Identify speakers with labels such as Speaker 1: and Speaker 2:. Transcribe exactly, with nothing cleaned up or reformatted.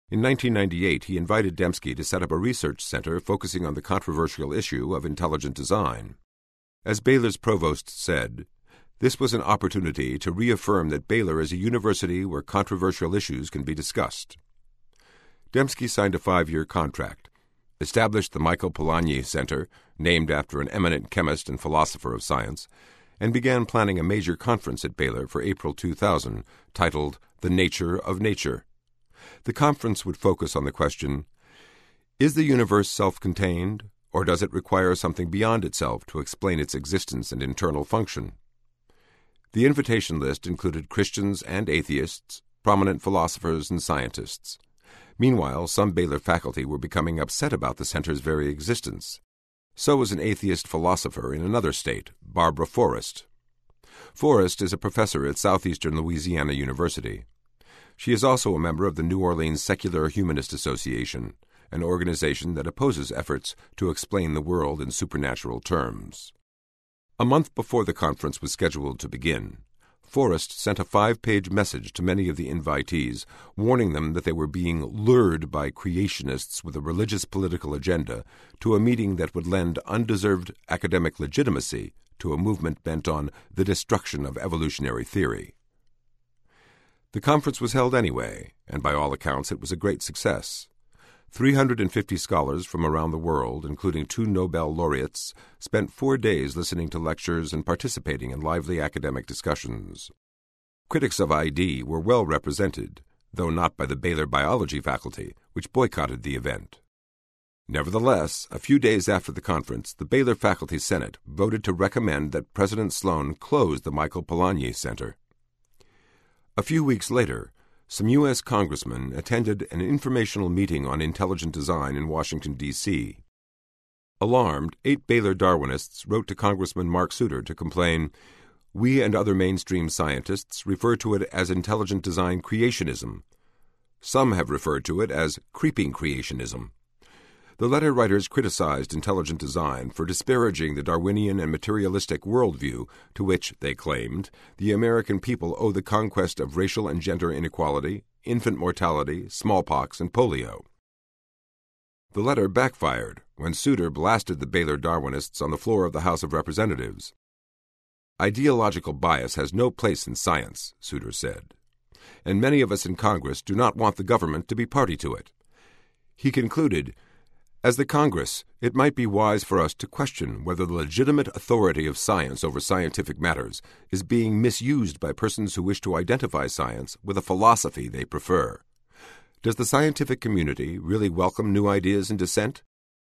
Speaker 1: In nineteen ninety-eight, he invited Dembski to set up a research center focusing on the controversial issue of intelligent design. As Baylor's provost said, this was an opportunity to reaffirm that Baylor is a university where controversial issues can be discussed. Dembski signed a five-year contract, established the Michael Polanyi Center, named after an eminent chemist and philosopher of science, and began planning a major conference at Baylor for April two thousand, titled The Nature of Nature. The conference would focus on the question, is the universe self-contained, or does it require something beyond itself to explain its existence and internal function? The invitation list included Christians and atheists, prominent philosophers and scientists. Meanwhile, some Baylor faculty were becoming upset about the center's very existence. So was an atheist philosopher in another state, Barbara Forrest. Forrest is a professor at Southeastern Louisiana University. She is also a member of the New Orleans Secular Humanist Association, an organization that opposes efforts to explain the world in supernatural terms. A month before the conference was scheduled to begin, Forrest sent a five-page message to many of the invitees, warning them that they were being lured by creationists with a religious political agenda to a meeting that would lend undeserved academic legitimacy to a movement bent on the destruction of evolutionary theory. The conference was held anyway, and by all accounts it was a great success. three hundred fifty scholars from around the world, including two Nobel laureates, spent four days listening to lectures and participating in lively academic discussions. Critics of I D were well represented, though not by the Baylor biology faculty, which boycotted the event. Nevertheless, a few days after the conference, the Baylor Faculty Senate voted to recommend that President Sloan close the Michael Polanyi Center. A few weeks later, some U S congressmen attended an informational meeting on intelligent design in Washington, D C Alarmed, eight Baylor Darwinists wrote to Congressman Mark Souter to complain, "We and other mainstream scientists refer to it as intelligent design creationism. Some have referred to it as creeping creationism." The letter writers criticized intelligent design for disparaging the Darwinian and materialistic worldview to which, they claimed, the American people owe the conquest of racial and gender inequality, infant mortality, smallpox, and polio. The letter backfired when Souter blasted the Baylor Darwinists on the floor of the House of Representatives. "Ideological bias has no place in science," Souter said, "and many of us in Congress do not want the government to be party to it." He concluded, "As the Congress, it might be wise for us to question whether the legitimate authority of science over scientific matters is being misused by persons who wish to identify science with a philosophy they prefer. Does the scientific community really welcome new ideas and dissent?